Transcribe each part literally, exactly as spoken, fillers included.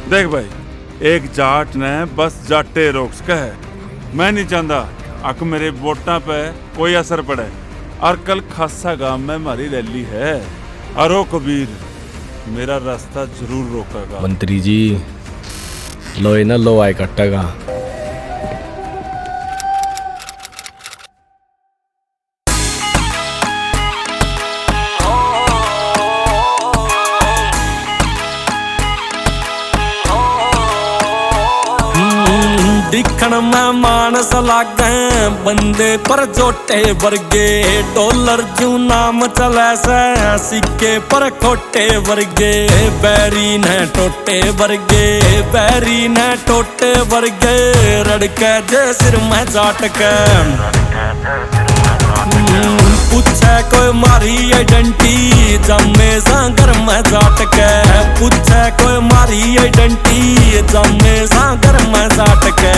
देख भाई, एक जाट ने बस जाटे रोक सका है। मैं नहीं चाहता अक मेरे वोटा पे कोई असर पड़े। और कल खासा गांव में हमारी रैली है और ओ कबीर मेरा रास्ता जरूर रोकेगा। मंत्री जी लोए ना लो आए कट्टेगा। दिखण में मानस लागे बंदे पर जोटे वर्गे, डॉलर जू नाम चले से सिक्के पर खोटे वर्गे। बैरी ने टोटे वर्गे, बैरी ने टोटे वर्गे, रड़के जे सिर में जाट के। पूछे कोई मारी आइडेंटिटी जमे सांगर में जाट के। पूछे कोई मारी आइडेंटिटी जमे सांगर में जाट के।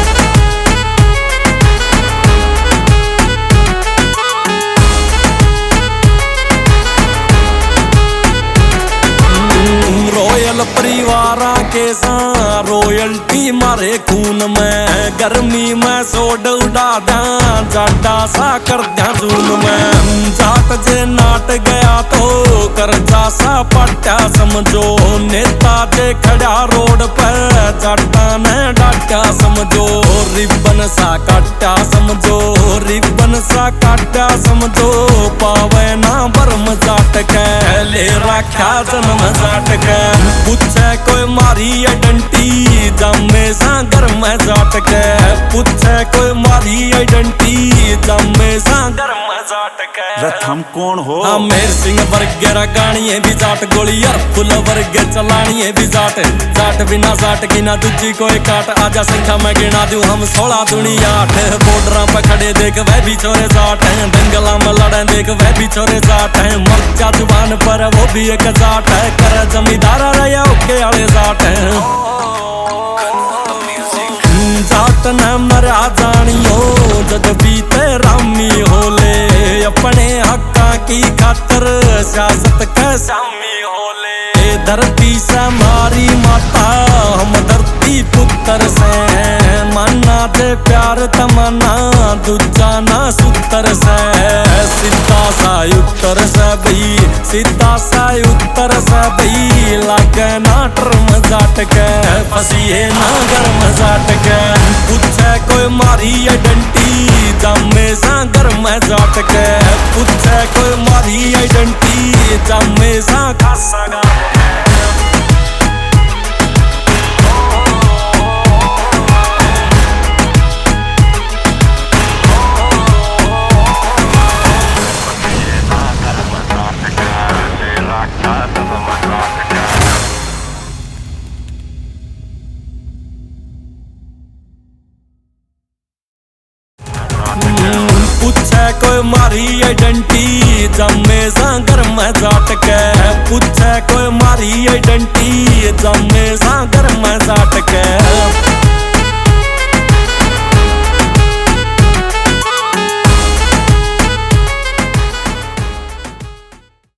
रॉयल परिवार के साथ रॉयल्टी मारे खून में, गर्मी में सोड उड़ा द्या जाटा सा कर द्या जून में। जाट जे नाट गया तो कर्जा सा पट्टा समझो, नेता जे खड़ा रोड पर जाटा ने डाटा समझो। रिबन सा काटा समझो, रिबन सा काटा समझो, पावे ना बर्म जाट के ले रखा जन्म जाट के। पूछे कोई मारी आइडेंटिटी जमे सांगर में जाट के। पूछे कोई मारी आइडेंटिटी जमे सांगर में जाट के। हम कौन हो? मेर सिंह वर्गे रगाणिये भी जाट, गोली यार फुल वर्गे चलानिये भी जाट। जाट बिना जाट की ना दूजी कोई काट, आजा संख्या में गिना दूं हम सोलह दुनी आठ। बॉर्डर पे खड़े देख वह भी छोरे जाट हैं, दंगला में लड़े देख वह भी छोरे जाट हैं। मर्चा जुबान पर वो भी एक जाट है, कर जमींदार रहा ओके आले जाट हैं। जाट न मरा जानियो जद बीते रामी होले, अपने हक्का की खातर सियासत के शामी होले। धरती से मारी माता हम धरती पुत्र से, माना दे प्यार तमन्ना दूजा ना सूत्र से। सीधा सा उत्तर से भी, सीधा सा उत्तर से भी, लागे ना टर्म जाट के फसिए ना गर्म जाट के। पूछे कोई मारी आइडेंटिटी जमे सांगर में जाट के। पूछे कोई मारी आइडेंटिटी जमे सा खासा गा। पूछे कोई मारी आइडेंटिटी जमे सांगर में जाट के। पूछे कोई मारी आइडेंटिटी जमे सांगर में जाट के।